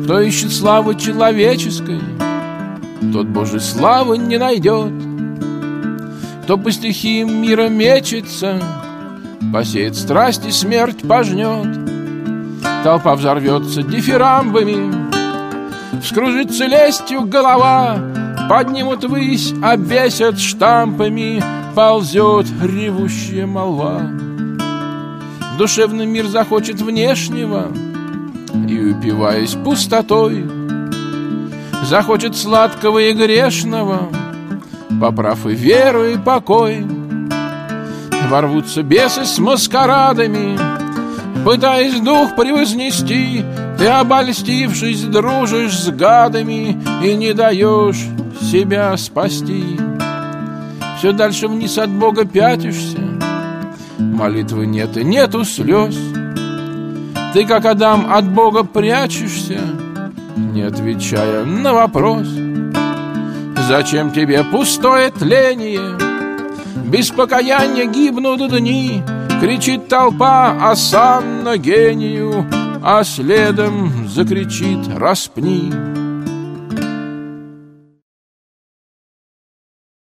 Кто ищет славы человеческой, тот Божьей славы не найдет. Кто по стихиям мира мечется, посеет страсть и смерть пожнет. Толпа взорвется дифирамбами, вскружится лестью голова, поднимут ввысь, обвесят штампами, ползет ревущая молва. Душевный мир захочет внешнего и, упиваясь пустотой, захочет сладкого и грешного, поправ и веру, и покой. Ворвутся бесы с маскарадами, пытаясь дух превознести. Ты, обольстившись, дружишь с гадами и не даешь себя спасти. Все дальше вниз от Бога пятишься, молитвы нет и нету слез. Ты, как Адам, от Бога прячешься, не отвечая на вопрос. Зачем тебе пустое тление? Без покаяния гибнут дни. Кричит толпа осанна гению, а следом закричит: распни.